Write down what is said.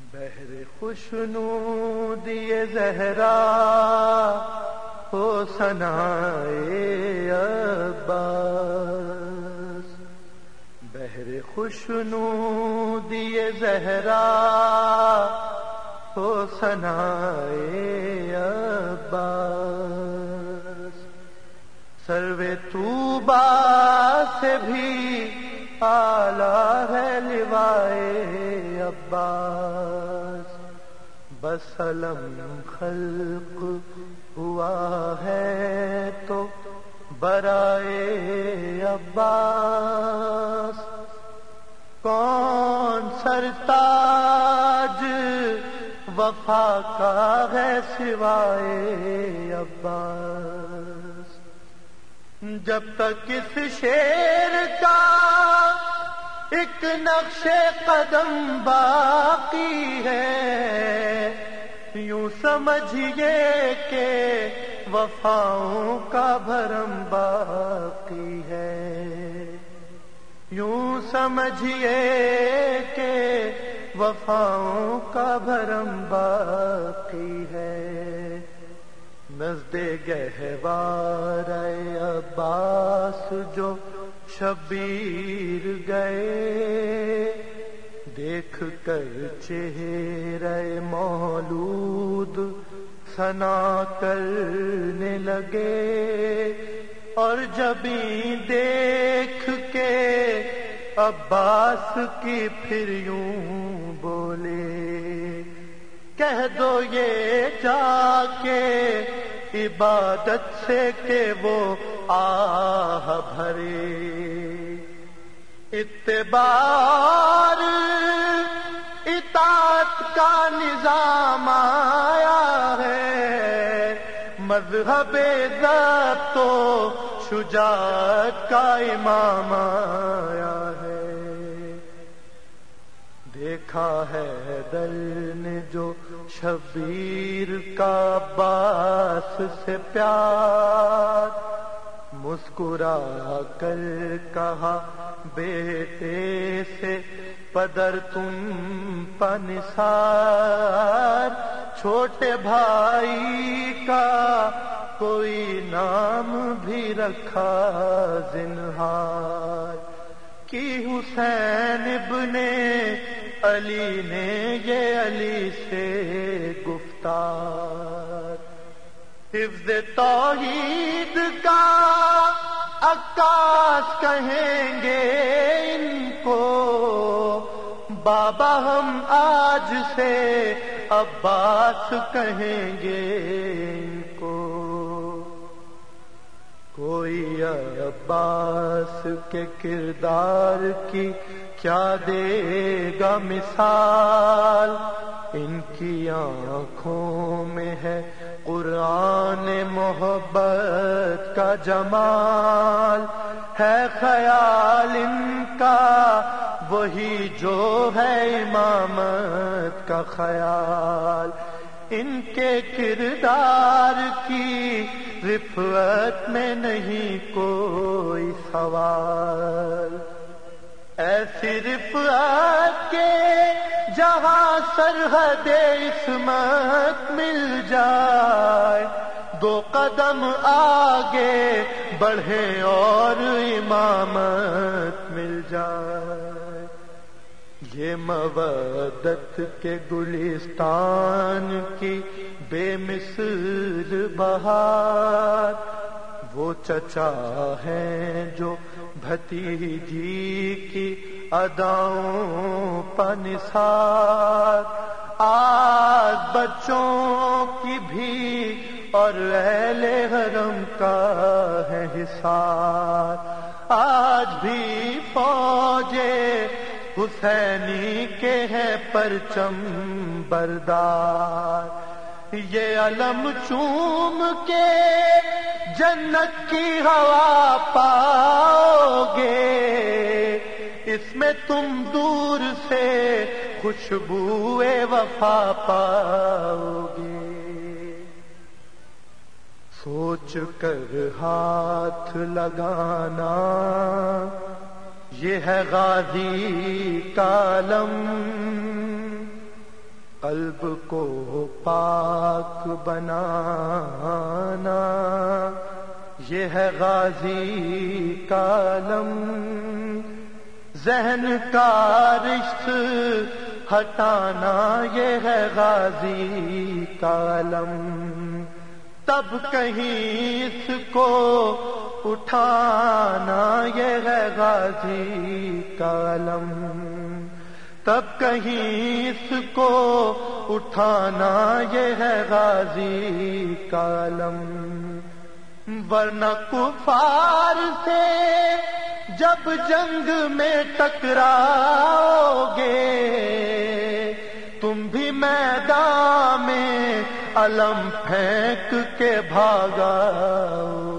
بہر خوشنودی زہرا ہو ثنائے عباس، بہر خوشنودی زہرا ہو ثنائے عباس، سرو طوبی سے بھی اعلیٰ ہے لوائے عباس، بس علم خلق ہوا ہے تو برائے عباس، کون سرتاج وفا کا ہے سوائے عباس، جب تک اس شیر کا ایک نقش قدم باقی ہے، یوں سمجھیے کہ وفاؤں کا بھرم باقی ہے، یوں سمجھیے کہ وفاؤں کا بھرم باقی ہے، نزد گہوار عباس جو شبیر گئے، دیکھ کر چہرہ مولود ثنا کرنے لگے، اور جبیں دیکھ کے عباس کی پھر یوں بولے، کہہ دو یہ جا کے عبادت سے کہ وہ آہ بھرے، اتبار اطاعت کا نظام آیا ہے، مذہب ضبط و شجاعت کا امام آیا ہے، دیکھا ہے دل نے جو شبیر کا عباس سے پیار، مسکرا کر کہا بیٹے سے پدر تم پنثار، چھوٹے بھائی کا کوئی نام بھی رکھا زنہار، کہ حسین ابن علی نے یہ علی سے گفتار، حفظ توحید کا عکاس کہیں گے ان کو، بابا ہم آج سے عباس کہیں گے ان کو، کوئی عباس کے کردار کی کیا دے گا مثال، ان کی آنکھوں میں ہے قرآن محبت کا جمال، ہے خیال ان کا وہی جو ہے امامت کا خیال، ان کے کردار کی رفعت میں نہیں کوئی سوال، ایسی رفعت کے جہاں سرحد عصمت مل جائے، دو قدم آگے بڑھے اور امامت مل جائے، یہ مودت کے گلستان کی بے مثل بہار، وہ چچا ہیں جو بھتیجی کی اداؤں پر نثار، آج بچوں کی بھی اور اہل حرم کا ہے حصار، آج بھی فوجے حسینی کے ہے پرچم بردار، یہ علم چوم کے جنت کی ہوا پاؤ گے، اس میں تم دور سے خوشبو وفا پاؤ گے، سوچ کر ہاتھ لگانا یہ ہے غازی کا علم، قلب کو پاک بنانا یہ ہے غازی کا علم، ذہن کا رشت ہٹانا یہ ہے غازی کا علم، تب کہیں اس کو اٹھانا یہ ہے غازی کا علم، تب کہیں اس کو اٹھانا یہ ہے غازی کا علم، ورنہ کفار سے جب جنگ میں ٹکراؤ گے تم بھی میدان میں علم پھینک کے بھاگاؤ